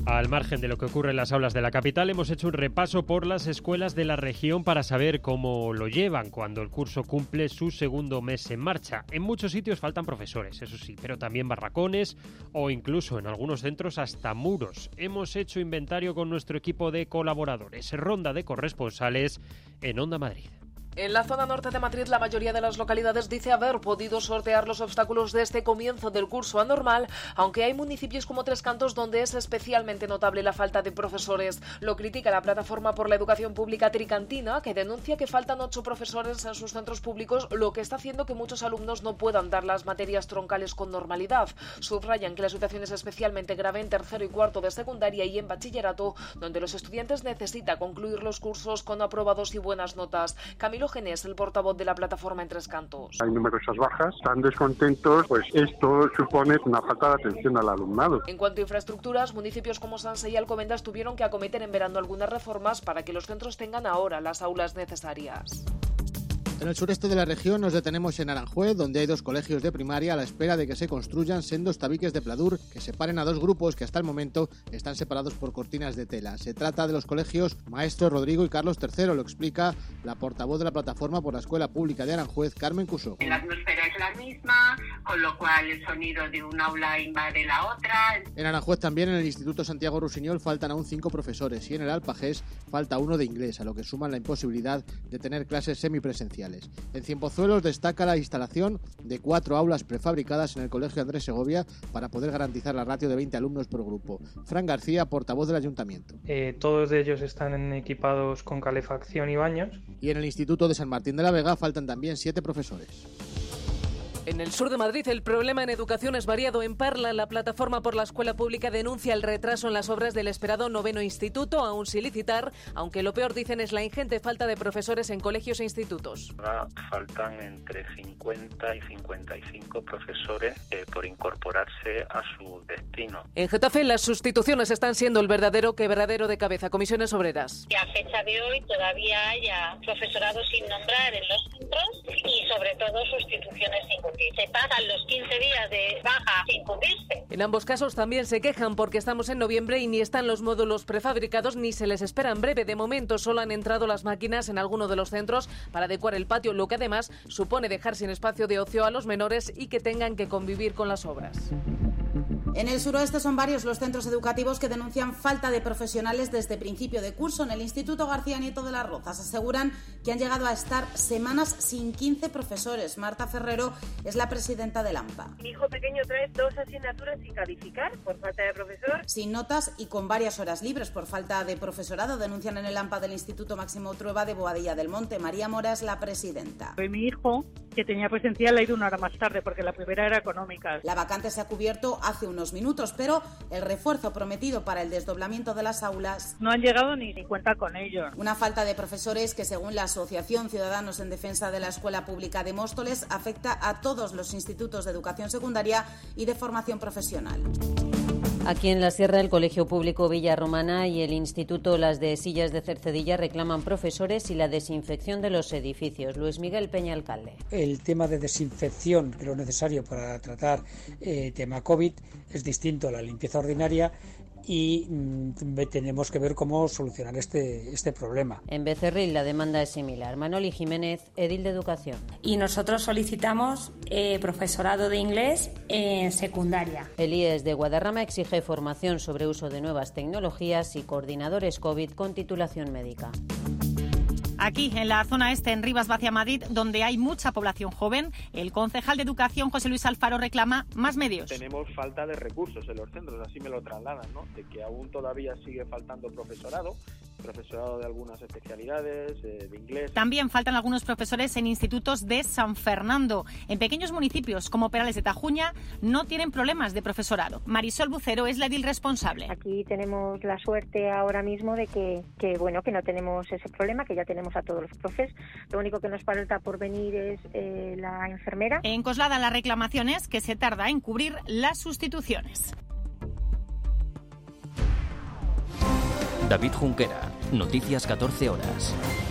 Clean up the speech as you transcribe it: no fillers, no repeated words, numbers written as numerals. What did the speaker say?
Al margen de lo que ocurre en las aulas de la capital, hemos hecho un repaso por las escuelas de la región para saber cómo lo llevan cuando el curso cumple su segundo mes en marcha. En muchos sitios faltan profesores, eso sí, pero también barracones o incluso en algunos centros hasta muros. Hemos hecho inventario con nuestro equipo de colaboradores. Ronda de corresponsales en Onda Madrid. En la zona norte de Madrid, la mayoría de las localidades dice haber podido sortear los obstáculos de este comienzo del curso anormal, aunque hay municipios como Tres Cantos donde es especialmente notable la falta de profesores. Lo critica la Plataforma por la Educación Pública Tricantina, que denuncia que faltan 8 profesores en sus centros públicos, lo que está haciendo que muchos alumnos no puedan dar las materias troncales con normalidad. Subrayan que la situación es especialmente grave en tercero y cuarto de secundaria y en bachillerato, donde los estudiantes necesitan concluir los cursos con aprobados y buenas notas. Camilo Genés, el portavoz de la plataforma en Tres Cantos. Hay numerosas bajas, están descontentos, pues esto supone una falta de atención al alumnado. En cuanto a infraestructuras, municipios como Sanse y Alcobendas tuvieron que acometer en verano algunas reformas para que los centros tengan ahora las aulas necesarias. En el sureste de la región nos detenemos en Aranjuez, donde hay 2 colegios de primaria a la espera de que se construyan sendos tabiques de pladur que separen a 2 grupos que hasta el momento están separados por cortinas de tela. Se trata de los colegios Maestro Rodrigo y Carlos III, lo explica la portavoz de la Plataforma por la Escuela Pública de Aranjuez, Carmen Cusó. La atmósfera es la misma, con lo cual el sonido de un aula invade la otra. En Aranjuez también, en el Instituto Santiago Rusiñol, faltan aún 5 profesores y en el Alpagés falta 1 de inglés, a lo que suman la imposibilidad de tener clases semipresenciales. En Cienpozuelos destaca la instalación de 4 aulas prefabricadas en el Colegio Andrés Segovia para poder garantizar la ratio de 20 alumnos por grupo. Fran García, portavoz del Ayuntamiento. Todos de ellos están equipados con calefacción y baños. Y en el Instituto de San Martín de la Vega faltan también 7 profesores. En el sur de Madrid el problema en educación es variado. En Parla, la Plataforma por la Escuela Pública denuncia el retraso en las obras del esperado 9º instituto, aún sin licitar, aunque lo peor, dicen, es la ingente falta de profesores en colegios e institutos. Faltan entre 50 y 55 profesores por incorporarse a su destino. En Getafe las sustituciones están siendo el verdadero quebradero de cabeza. Comisiones Obreras. Que a fecha de hoy todavía haya profesorado sin nombrar en los centros y sobre todo sustituciones sin cumplir. Se pagan los 15 días de baja sin cubrirse. En ambos casos también se quejan porque estamos en noviembre y ni están los módulos prefabricados ni se les espera en breve. De momento solo han entrado las máquinas en alguno de los centros para adecuar el patio, lo que además supone dejar sin espacio de ocio a los menores y que tengan que convivir con las obras. En el suroeste son varios los centros educativos que denuncian falta de profesionales desde principio de curso. En el Instituto García Nieto de las Rozas aseguran que han llegado a estar semanas sin 15 profesores. Marta Ferrero es la presidenta del AMPA. Mi hijo pequeño trae 2 asignaturas sin calificar por falta de profesor. Sin notas y con varias horas libres por falta de profesorado, denuncian en el AMPA del Instituto Máximo Trueba de Boadilla del Monte. María Mora es la presidenta. Mi hijo, que tenía presencial, ha ido 1 hora más tarde porque la primera era económica. La vacante se ha cubierto hace unos minutos, pero el refuerzo prometido para el desdoblamiento de las aulas no han llegado ni cuenta con ellos. Una falta de profesores que, según la Asociación Ciudadanos en Defensa de la Escuela Pública de Móstoles, afecta a todos los institutos de educación secundaria y de formación profesional. Aquí en la Sierra, el Colegio Público Villa Romana y el Instituto Las de Sillas de Cercedilla reclaman profesores y la desinfección de los edificios. Luis Miguel Peña, alcalde. El tema de desinfección, que es lo necesario para tratar tema COVID, es distinto a la limpieza ordinaria y tenemos que ver cómo solucionar este problema. En Becerril la demanda es similar. Manoli Jiménez, edil de Educación. Y nosotros solicitamos profesorado de inglés en secundaria. El IES de Guadarrama exige formación sobre uso de nuevas tecnologías y coordinadores COVID con titulación médica. Aquí, en la zona este, en Rivas Vacia Madrid, donde hay mucha población joven, el concejal de Educación, José Luis Alfaro, reclama más medios. Tenemos falta de recursos en los centros, así me lo trasladan, ¿no? De que aún todavía sigue faltando profesorado de algunas especialidades, de inglés. También faltan algunos profesores en institutos de San Fernando. En pequeños municipios como Perales de Tajuña no tienen problemas de profesorado. Marisol Bucero es la edil responsable. Aquí tenemos la suerte ahora mismo de que no tenemos ese problema, que ya tenemos a todos los profes. Lo único que nos falta por venir es la enfermera. En Coslada la reclamación es que se tarda en cubrir las sustituciones. David Junquera, Noticias 14 horas.